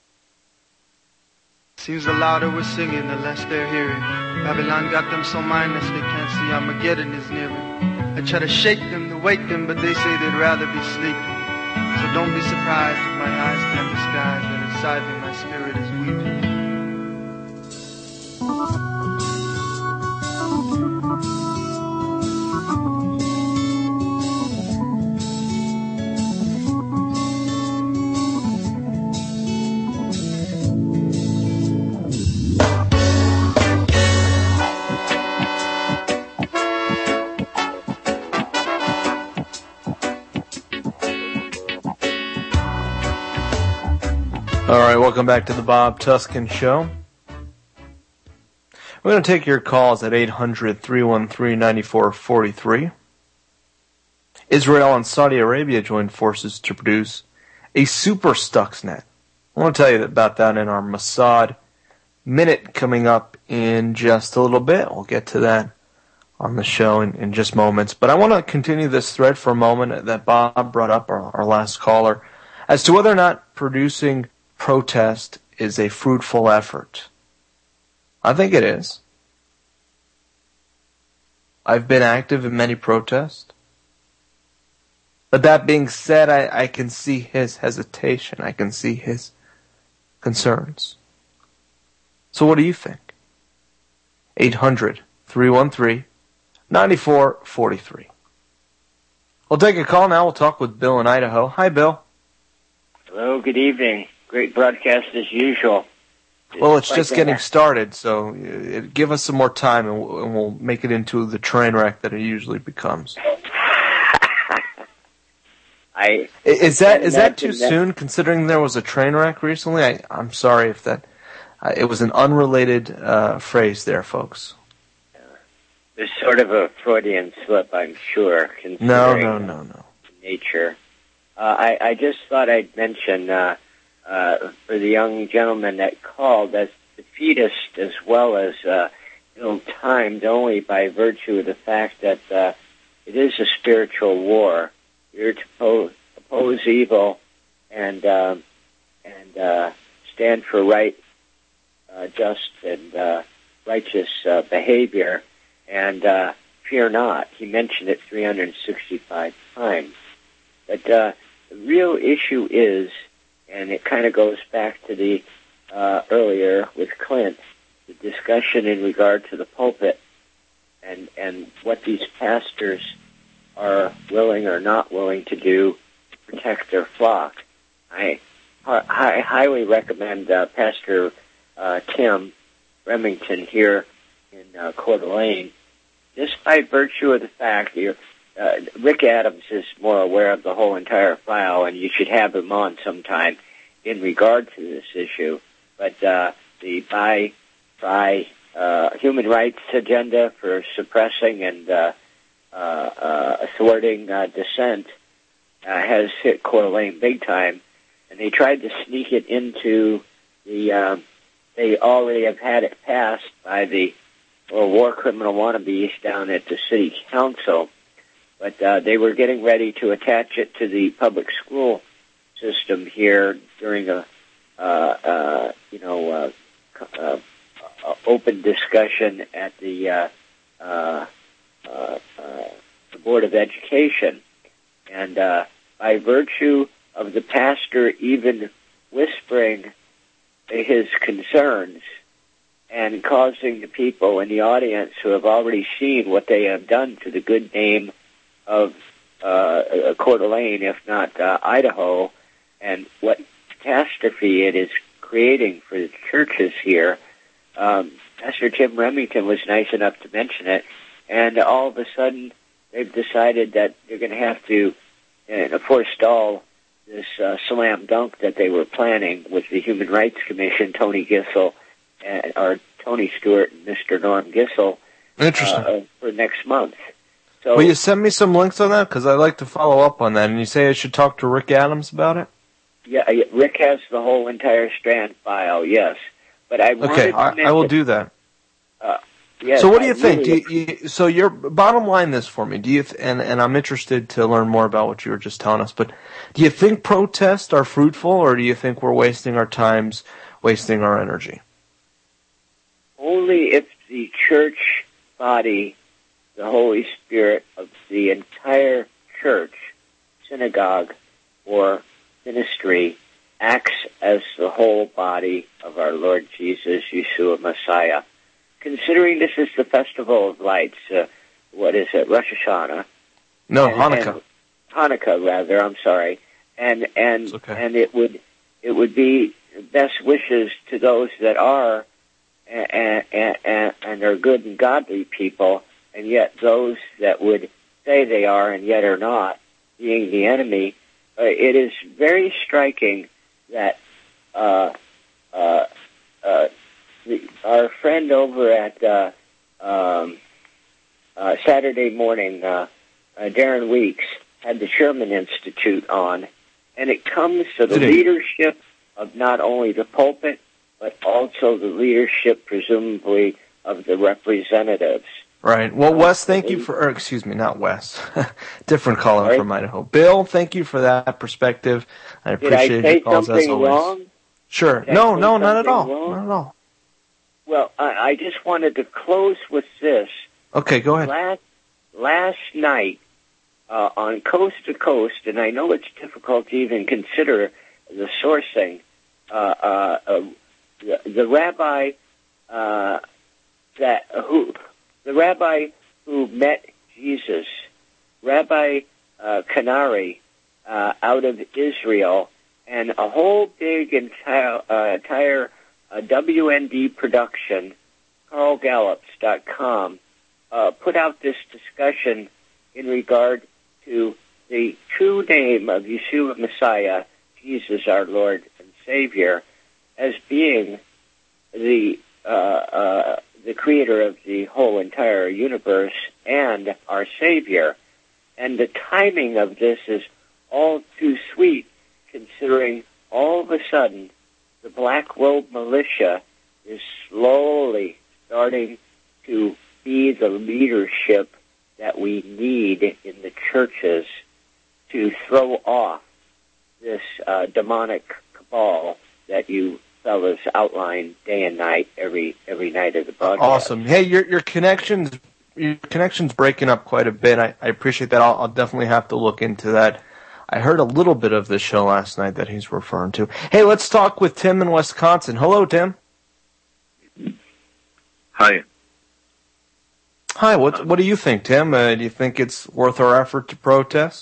Seems the louder we're singing, the less they're hearing. Babylon got them so mindless they can't see Armageddon is nearing. I try to shake them, to wake them, but they say they'd rather be sleeping. So don't be surprised if my eyes turn to skies and inside me my spirit is weeping. All right, welcome back to the Bob Tuskin Show. We're going to take your calls at eight hundred, three one three, nine four four three. Israel and Saudi Arabia joined forces to produce a super Stuxnet. I want to tell you about that in our Mossad Minute coming up in just a little bit. We'll get to that on the show in, in just moments. But I want to continue this thread for a moment that Bob brought up, our, our last caller, as to whether or not producing protest is a fruitful effort. I think it is. I've been active in many protests. But that being said, I, I can see his hesitation. I can see his concerns. So what do you think? eight hundred, three one three, nine four four three. We'll take a call now. We'll talk with Bill in Idaho. Hi, Bill. Hello, good evening. Great broadcast as usual. Well, it's just getting started, so uh, give us some more time and we'll, and we'll make it into the train wreck that it usually becomes. I Is that is that too soon, considering there was a train wreck recently? I, I'm sorry if that Uh, it was an unrelated uh, phrase there, folks. There's sort of a Freudian slip, I'm sure, considering No, no, no, no. nature. Uh, I, I just thought I'd mention uh, uh, for the young gentleman that called, that's defeatist as well as uh, ill-timed only by virtue of the fact that uh, it is a spiritual war. You're to oppose, oppose evil and uh, and uh, stand for right, uh, just, and uh, righteous uh, behavior. And uh, fear not. He mentioned it three hundred sixty-five times. But uh, the real issue is, and it kind of goes back to the uh, earlier with Clint, the discussion in regard to the pulpit and, and what these pastors are willing or not willing to do to protect their flock. I, I highly recommend uh, Pastor uh, Tim Remington here in uh, Coeur d'Alene, just by virtue of the fact that you're, uh, Rick Adams is more aware of the whole entire file, and you should have him on sometime in regard to this issue. But uh, the by by uh, human rights agenda for suppressing and uh, uh, uh, thwarting uh, dissent uh, has hit Coeur d'Alene big time, and they tried to sneak it into the. Uh, they already have had it passed by the or war criminal wannabes down at the city council, but uh, they were getting ready to attach it to the public school system here during a, uh, uh, you know, uh, uh, uh, open discussion at the, uh, uh, uh, uh, the Board of Education. And uh, by virtue of the pastor even whispering his concerns, and causing the people in the audience who have already seen what they have done to the good name of uh, Coeur d'Alene, if not uh, Idaho, and what catastrophe it is creating for the churches here. Um, Pastor Tim Remington was nice enough to mention it, and all of a sudden they've decided that they're going to have to uh, forestall this uh, slam dunk that they were planning with the Human Rights Commission, Tony Gissel, and our Tony Stewart and Mister Norm Gissel. Interesting. Uh, for next month. So, will you send me some links on that? Because I'd like to follow up on that. And you say I should talk to Rick Adams about it? Yeah, Rick has the whole entire Strand file, yes. But I wanted okay, to I, I will do that. Uh, yes, so what do you I think? Really do you, you, so your bottom line this for me. Do you th- and, and I'm interested to learn more about what you were just telling us. But do you think protests are fruitful, or do you think we're wasting our times, wasting our energy? Only if the church body, the Holy Spirit of the entire church, synagogue, or ministry acts as the whole body of our Lord Jesus, Yeshua Messiah. Considering this is the Festival of Lights, uh, what is it, Rosh Hashanah? No, and, Hanukkah. And Hanukkah, rather. I'm sorry, and and okay. and it would it would be best wishes to those that are and, and, and, and are good and godly people, and yet those that would say they are and yet are not, being the enemy. Uh, it is very striking that uh, uh, uh, the, our friend over at uh, um, uh, Saturday morning, uh, uh, Darren Weeks, had the Sherman Institute on, and it comes to the leadership of not only the pulpit, but also the leadership, presumably, of the representatives. Right. Well, Wes, thank you for, or excuse me, not Wes, different caller right. from Idaho. Bill, thank you for that perspective. I appreciate Did I say your calls something as always. Wrong? Sure. Did no, no, not at all. Wrong? Not at all. Well, I, I just wanted to close with this. Okay, go ahead. Last, last night, uh, on Coast to Coast, and I know it's difficult to even consider the sourcing, uh, uh, uh the, the rabbi, uh, that, who, the rabbi who met Jesus, Rabbi uh, Canary, uh, out of Israel, and a whole big entire, uh, entire uh, W N D production, Carl Gallups dot com, uh, put out this discussion in regard to the true name of Yeshua Messiah, Jesus our Lord and Savior, as being the uh, uh, the creator of the whole entire universe and our Savior. And the timing of this is all too sweet, considering all of a sudden the Black Robe Militia is slowly starting to be the leadership that we need in the churches to throw off this uh, demonic cabal that you fellas outline day and night, every every night of the broadcast. Awesome. Hey, your your connection's your connection's breaking up quite a bit. I, I appreciate that. I'll, I'll definitely have to look into that. I heard a little bit of this show last night that he's referring to. Hey, let's talk with Tim in Wisconsin. Hello, Tim. Hi. Hi. What what do you think, Tim? Uh, do you think it's worth our effort to protest?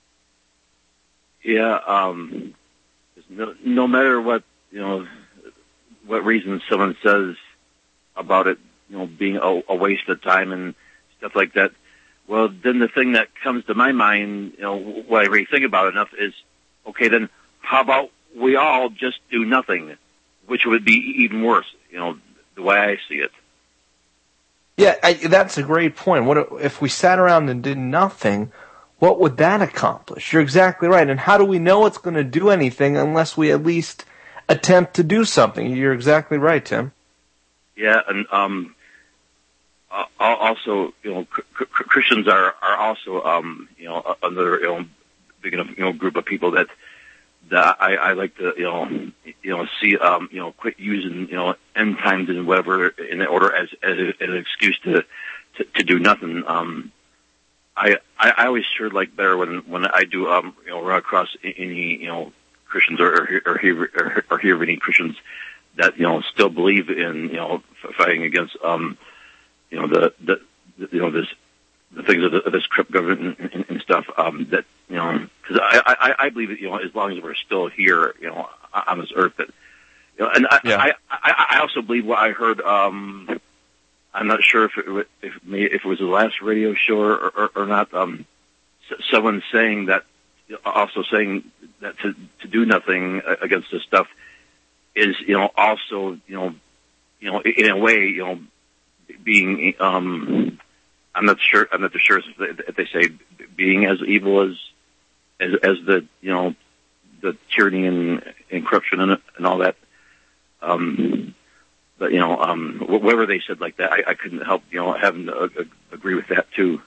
Yeah. Um, no, no matter what, you know, what reason someone says about it, you know, being a, a waste of time and stuff like that. Well, then the thing that comes to my mind, you know, what I really think about enough is, okay, then how about we all just do nothing, which would be even worse, you know, the way I see it. Yeah, I, that's a great point. What if we sat around and did nothing? What would that accomplish? You're exactly right. And how do we know it's going to do anything unless we at least attempt to do something? You're exactly right, Tim. Yeah, and um, uh, also, you know, cr- cr- Christians are are also, um, you know, another, you know, big enough, you know, group of people that that I, I like to, you know, you know, see, um, you know, quit using, you know, end times and whatever in order as as, a, as an excuse to, to to do nothing. Um, I I always sure like better when when I do, um, you know, run across any, you know, Christians or or or hear, or, or hear any Christians that, you know, still believe in, you know, fighting against, um, you know, the, the, the you know, this, the things of, the, of this corrupt government and, and, and stuff, um, that, you know, cause I, I, I believe that, you know, as long as we're still here, you know, on this earth, that, you know, and I, yeah. I, I, I also believe what I heard, um, I'm not sure if it, if, if it was the last radio show or, or, or not, um, someone saying that, also saying that to, to do nothing against this stuff is, you know, also, you know, you know, in a way, you know, being, um, I'm not sure, I'm not sure if they say being as evil as, as, as the, you know, the tyranny and, and corruption and, and all that. Um, but, you know, um, whatever they said like that, I, I couldn't help, you know, having to uh, agree with that too.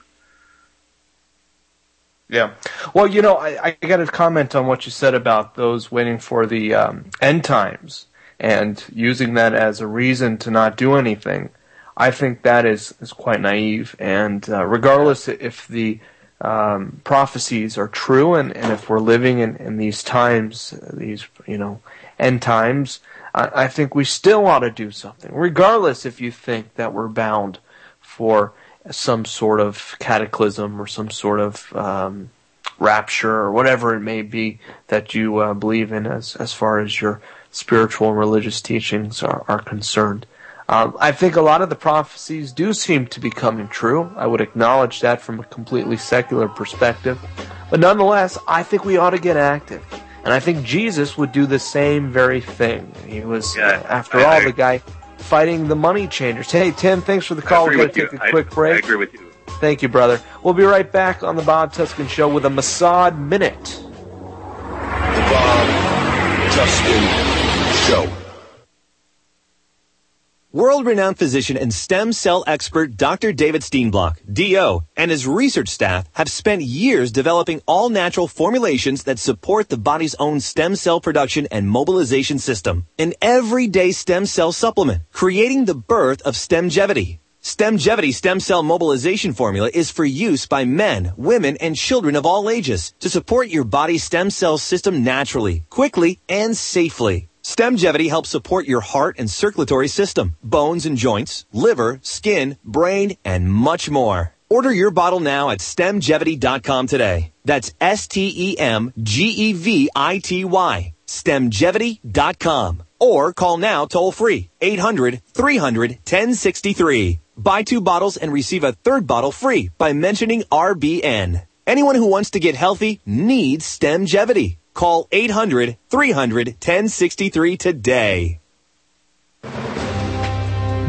Yeah. Well, you know, I, I got to comment on what you said about those waiting for the um, end times and using that as a reason to not do anything. I think that is, is quite naive. And uh, regardless if the um, prophecies are true and, and if we're living in, in these times, these, you know, end times, I, I think we still ought to do something, regardless if you think that we're bound for some sort of cataclysm or some sort of um, rapture or whatever it may be that you uh, believe in as as far as your spiritual and religious teachings are, are concerned. Um, I think a lot of the prophecies do seem to be coming true. I would acknowledge that from a completely secular perspective. But nonetheless, I think we ought to get active. And I think Jesus would do the same very thing. He was, yeah, uh, after I, all, I, the guy fighting the money changers. Hey, Tim, thanks for the call. We're going to take you. a quick I, break. I agree with you. Thank you, brother. We'll be right back on the Bob Tuskin Show with a Mossad Minute. The Bob Tuskin Show. World-renowned physician and stem cell expert Doctor David Steenblock, D O, and his research staff have spent years developing all-natural formulations that support the body's own stem cell production and mobilization system. An everyday stem cell supplement, creating the birth of Stemgevity. Stemgevity stem cell mobilization formula is for use by men, women, and children of all ages to support your body's stem cell system naturally, quickly, and safely. Stemgevity helps support your heart and circulatory system, bones and joints, liver, skin, brain, and much more. Order your bottle now at stemgevity dot com today. That's S T E M G E V I T Y. stemgevity dot com. Or call now toll free, eight hundred, three hundred, ten sixty-three. Buy two bottles and receive a third bottle free by mentioning R B N. Anyone who wants to get healthy needs Stemgevity. Call eight hundred, three hundred, ten sixty-three today.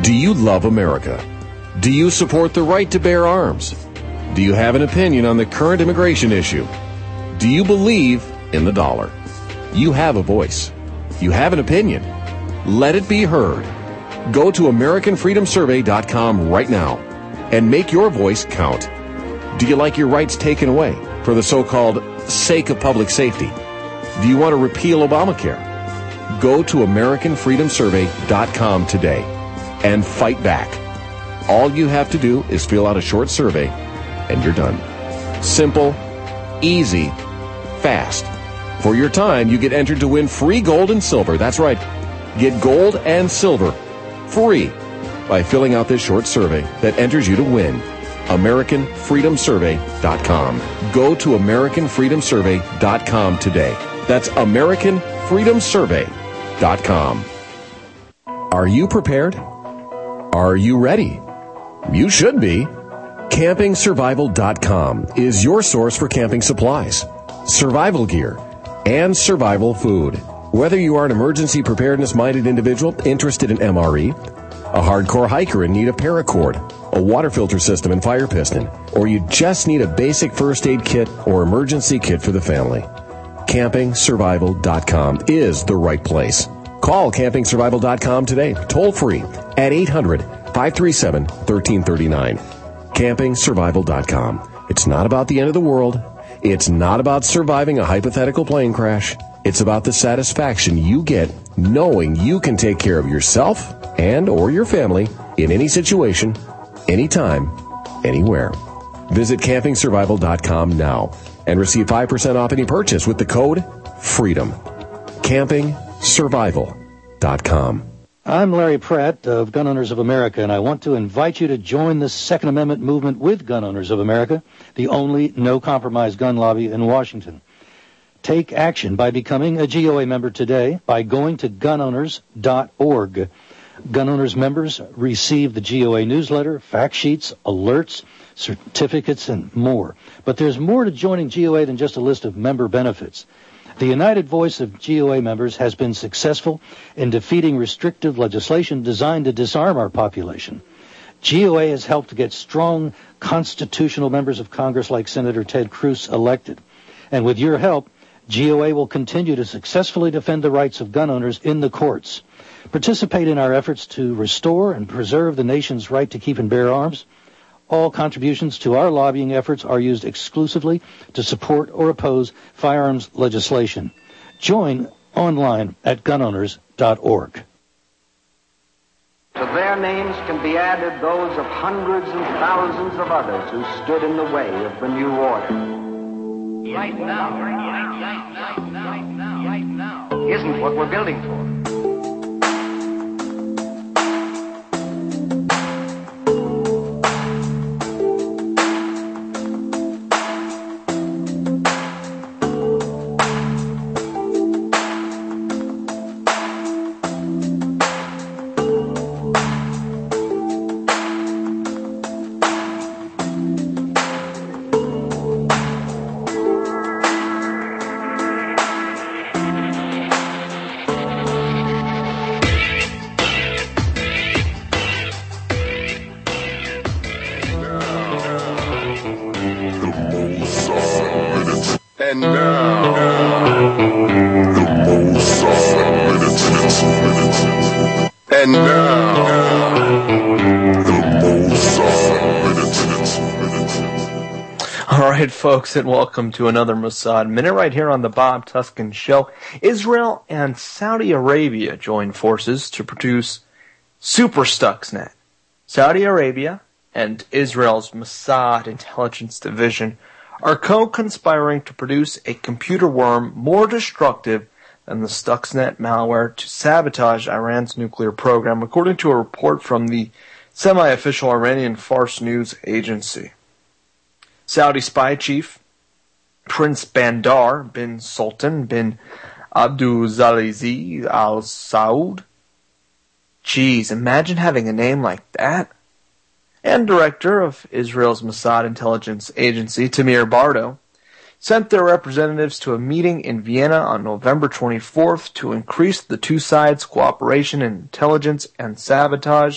Do you love America? Do you support the right to bear arms? Do you have an opinion on the current immigration issue? Do you believe in the dollar? You have a voice. You have an opinion. Let it be heard. Go to American Freedom Survey dot com right now and make your voice count. Do you like your rights taken away for the so-called sake of public safety? Do you want to repeal Obamacare? Go to American Freedom Survey dot com today and fight back. All you have to do is fill out a short survey and you're done. Simple, easy, fast. For your time, you get entered to win free gold and silver. That's right. Get gold and silver free by filling out this short survey that enters you to win. American Freedom Survey dot com. Go to American Freedom Survey dot com today. That's American Freedom Survey dot com. Are you prepared? Are you ready? You should be. Camping Survival dot com is your source for camping supplies, survival gear, and survival food. Whether you are an emergency preparedness-minded individual interested in M R E, a hardcore hiker in need of paracord, a water filter system and fire piston, or you just need a basic first aid kit or emergency kit for the family, Camping Survival dot com is the right place. Call Camping Survival dot com today, toll free at eight hundred, five three seven, one three three nine. Camping Survival dot com. It's not about the end of the world. It's not about surviving a hypothetical plane crash. It's about the satisfaction you get knowing you can take care of yourself and or your family in any situation, anytime, anywhere. Visit Camping Survival dot com now and receive five percent off any purchase with the code FREEDOM. Camping Survival dot com. I'm Larry Pratt of Gun Owners of America, and I want to invite you to join the Second Amendment movement with Gun Owners of America, the only no-compromise gun lobby in Washington. Take action by becoming a G O A member today by going to gun owners dot org. Gun Owners members receive the G O A newsletter, fact sheets, alerts, certificates, and more. But there's more to joining G O A than just a list of member benefits. The united voice of G O A members has been successful in defeating restrictive legislation designed to disarm our population. G O A has helped to get strong constitutional members of Congress like Senator Ted Cruz elected. And with your help, G O A will continue to successfully defend the rights of gun owners in the courts. Participate in our efforts to restore and preserve the nation's right to keep and bear arms. All contributions to our lobbying efforts are used exclusively to support or oppose firearms legislation. Join online at gun owners dot org. To their names can be added those of hundreds and thousands of others who stood in the way of the new order. Right now, right now, right now, right now, isn't what we're building for. And now, the Mossad Minutes. And now, the Mossad Minutes. All right, folks, and welcome to another Mossad Minute right here on the Bob Tuskin Show. Israel and Saudi Arabia join forces to produce Super Stuxnet. Saudi Arabia and Israel's Mossad Intelligence Division are co-conspiring to produce a computer worm more destructive than the Stuxnet malware to sabotage Iran's nuclear program, according to a report from the semi-official Iranian Fars news agency. Saudi spy chief Prince Bandar bin Sultan bin Abdulaziz Al Saud. Geez, imagine having a name like that. And director of Israel's Mossad intelligence agency, Tamir Bardo, sent their representatives to a meeting in Vienna on November twenty-fourth to increase the two sides' cooperation in intelligence and sabotage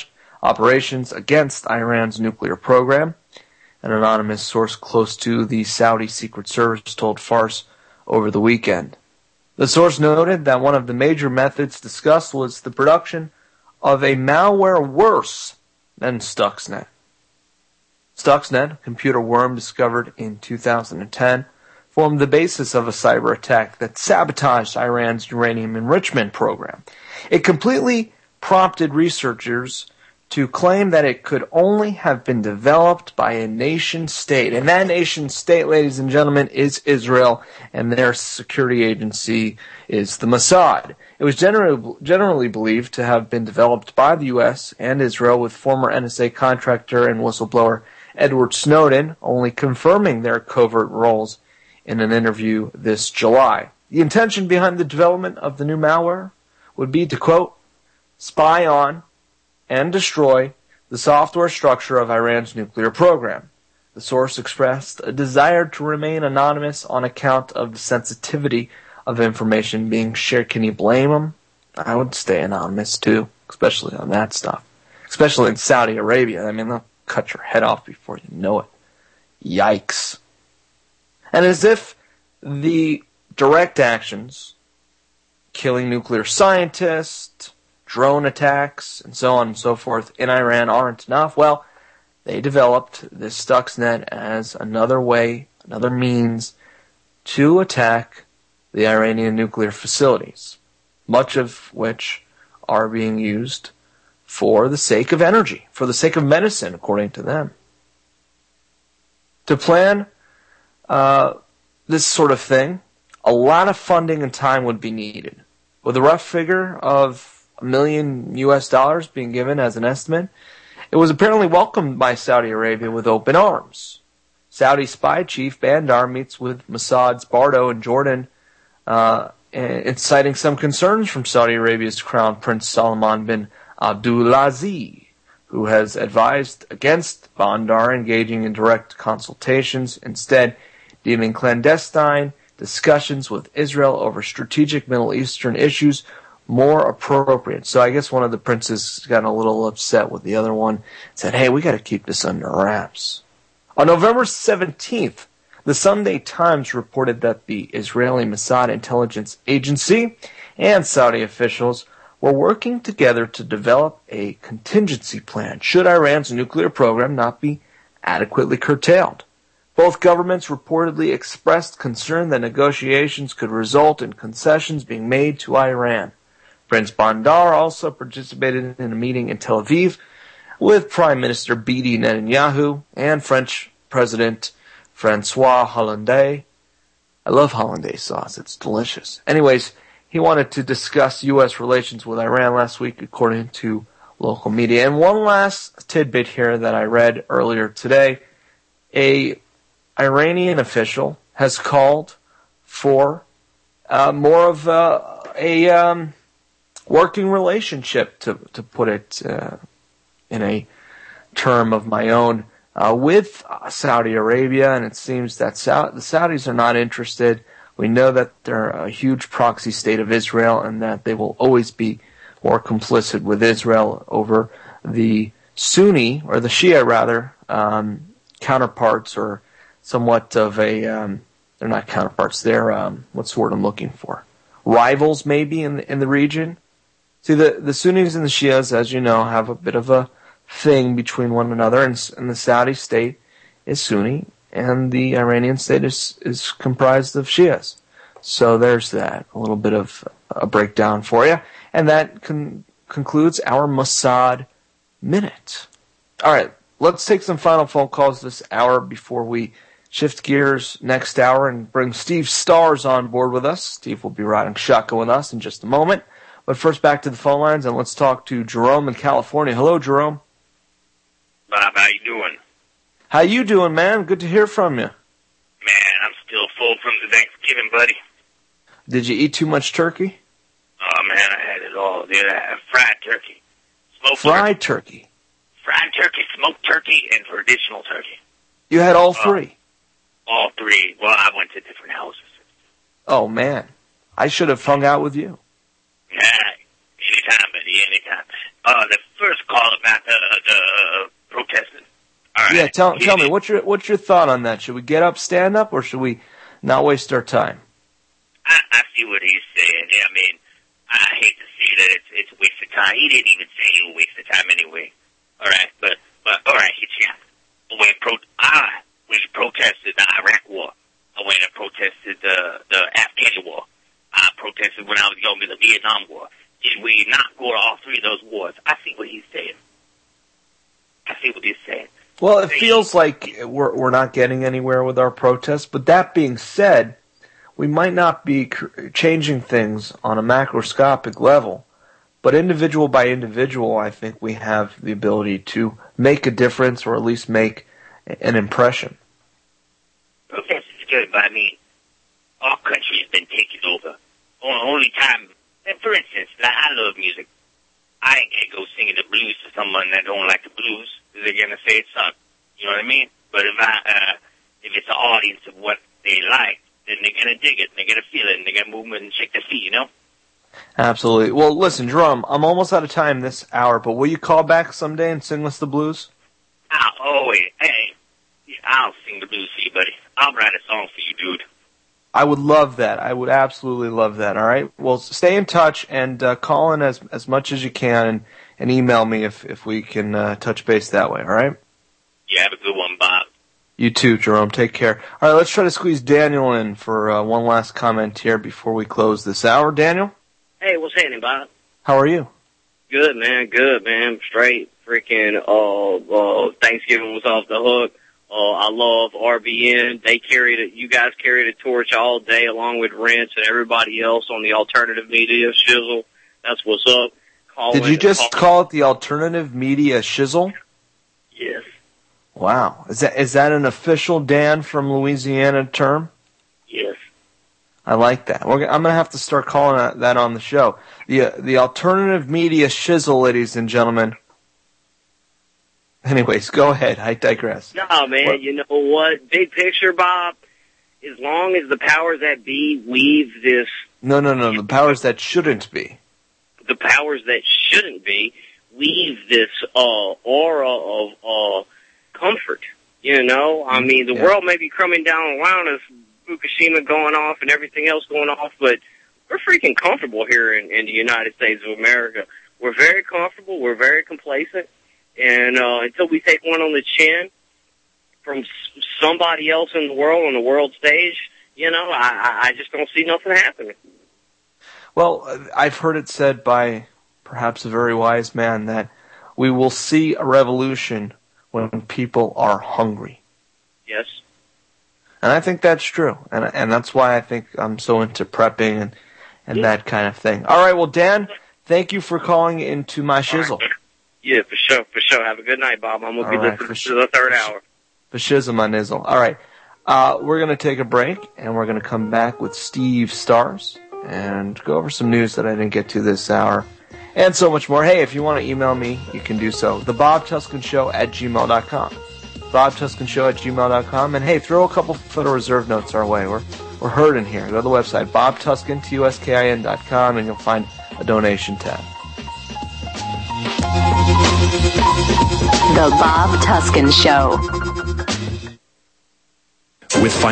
operations against Iran's nuclear program. An anonymous source close to the Saudi Secret Service told Fars over the weekend. The source noted that one of the major methods discussed was the production of a malware worse than Stuxnet. Stuxnet, a computer worm discovered in two thousand ten, formed the basis of a cyber attack that sabotaged Iran's uranium enrichment program. It completely prompted researchers to claim that it could only have been developed by a nation state. And that nation state, ladies and gentlemen, is Israel, and their security agency is the Mossad. It was generally, generally believed to have been developed by the U S and Israel, with former N S A contractor and whistleblower Edward Snowden only confirming their covert roles in an interview this July. The intention behind the development of the new malware would be to, quote, spy on and destroy the software structure of Iran's nuclear program. The source expressed a desire to remain anonymous on account of the sensitivity of information being shared. Can you blame them? I would stay anonymous too, especially on that stuff. Especially in Saudi Arabia. I mean, they'll cut your head off before you know it. Yikes. And as if the direct actions, killing nuclear scientists, drone attacks, and so on and so forth in Iran aren't enough, well, they developed this Stuxnet as another way, another means to attack the Iranian nuclear facilities, much of which are being used for the sake of energy, for the sake of medicine, according to them. To plan uh, this sort of thing, a lot of funding and time would be needed. With a rough figure of a million U S dollars being given as an estimate, it was apparently welcomed by Saudi Arabia with open arms. Saudi spy chief Bandar meets with Mossad's Bardo in Jordan, uh, inciting some concerns from Saudi Arabia's Crown Prince Salman bin Abdulaziz, who has advised against Bandar engaging in direct consultations, instead deeming clandestine discussions with Israel over strategic Middle Eastern issues more appropriate. So I guess one of the princes got a little upset with the other one, said, hey, we got to keep this under wraps. On November seventeenth, the Sunday Times reported that the Israeli Mossad intelligence agency and Saudi officials were working together to develop a contingency plan should Iran's nuclear program not be adequately curtailed. Both governments reportedly expressed concern that negotiations could result in concessions being made to Iran. Prince Bandar also participated in a meeting in Tel Aviv with Prime Minister Bibi Netanyahu and French President Francois Hollande. I love hollandaise sauce. It's delicious. Anyways, he wanted to discuss U S relations with Iran last week, according to local media. And one last tidbit here that I read earlier today. A Iranian official has called for uh, more of a, a um, working relationship, to, to put it uh, in a term of my own, uh, with Saudi Arabia, and it seems that Sa- the Saudis are not interested. We know that they're a huge proxy state of Israel and that they will always be more complicit with Israel over the Sunni, or the Shia rather, um, counterparts, or somewhat of a, um, they're not counterparts, they're, um, what's the word I'm looking for? Rivals maybe in the, in the region. See, the, the Sunnis and the Shias, as you know, have a bit of a thing between one another, and, and the Saudi state is Sunni, and the Iranian state is, is comprised of Shias. So there's that, a little bit of a breakdown for you. And that con- concludes our Mossad Minute. All right, let's take some final phone calls this hour before we shift gears next hour and bring Steve Stars on board with us. Steve will be riding shotgun with us in just a moment. But first, back to the phone lines, and let's talk to Jerome in California. Hello, Jerome. Bob, how you doing? How you doing, man? Good to hear from you. Man, I'm still full from the Thanksgiving, buddy. Did you eat too much turkey? Oh, man, I had it all. Dude, I had fried turkey. Smoked fried turkey. turkey. Fried turkey, smoked turkey, and traditional turkey. You had all three? Uh, all three. Well, I went to different houses. Oh, man. I should have hung out with you. Yeah, anytime, buddy, anytime. uh, the first call about the, the protesting. All right. Yeah, tell tell me what's your what's your thought on that? Should we get up, stand up, or should we not waste our time? I, I see what he's saying. I mean, I hate to see that it's it's a waste of time. He didn't even say it was a waste of time anyway. All right, but but all right, yeah. When pro, I was protested the Iraq War. I went and protested the the Afghan War. I protested when I was younger the Vietnam War. Did we not go to all three of those wars? I see what he's saying. I see what he's saying. Well, it feels like we're we're not getting anywhere with our protests. But that being said, we might not be cr- changing things on a macroscopic level, but individual by individual, I think we have the ability to make a difference, or at least make an impression. Protest is good, but I mean, our country has been taken over. Only time, and for instance, I love music. I ain't gonna go singing the blues to someone that don't like the blues. They're gonna say it sucks. You know what I mean? But if I, uh, if it's an audience of what they like, then they're gonna dig it, and they're gonna feel it, and they're gonna move and shake their feet, you know? Absolutely. Well, listen, Jerome, I'm almost out of time this hour, but will you call back someday and sing us the blues? I'll always, hey, I'll sing the blues for you, buddy. I'll write a song for you, dude. I would love that. I would absolutely love that. All right. Well, stay in touch and uh, call in as as much as you can, and, and email me if if we can uh, touch base that way. All right. You have a good one, Bob. You too, Jerome. Take care. All right. Let's try to squeeze Daniel in for uh, one last comment here before we close this hour. Daniel. Hey, what's happening, Bob? How are you? Good, man. Good, man. Straight. Freaking. Uh, uh, Thanksgiving was off the hook. Uh, I love R B N. They carried it. You guys carried a torch all day along with Rents and everybody else on the alternative media shizzle. That's what's up. Call Did in, you just call, call it the alternative media shizzle? Yes. Wow. Is that is that an official Dan from Louisiana term? Yes. I like that. We're, I'm going to have to start calling that, that on the show. The uh, the alternative media shizzle, ladies and gentlemen. Anyways, go ahead. I digress. No, man, what? You know what? Big picture, Bob, as long as the powers that be weave this... No, no, no, the powers that shouldn't be. The powers that shouldn't be weave this uh, aura of uh, comfort, you know? I mean, the yeah. world may be coming down around us, Fukushima going off and everything else going off, but we're freaking comfortable here in, in the United States of America. We're very comfortable. We're very complacent. And uh, until we take one on the chin from s- somebody else in the world on the world stage, you know, I, I just don't see nothing happening. Well, I've heard it said by perhaps a very wise man that we will see a revolution when people are hungry. Yes. And I think that's true. And and that's why I think I'm so into prepping and, and yeah. that kind of thing. All right, well, Dan, thank you for calling into my shizzle. Yeah, for sure, for sure. Have a good night, Bob. I'm going to be right, listening to the third hour. For shizzle, my nizzle. All right. Uh, we're going to take a break, and we're going to come back with Steve Stars and go over some news that I didn't get to this hour, and so much more. Hey, if you want to email me, you can do so. The Bob Tuskin Show at gmail dot com. Bob Tuskin Show at gmail dot com. And, hey, throw a couple Federal Reserve notes our way. We're, we're hurting here. Go to the website, bob tuskin, T U S K I N dot com, and you'll find a donation tab. The Bob Tuskin Show. With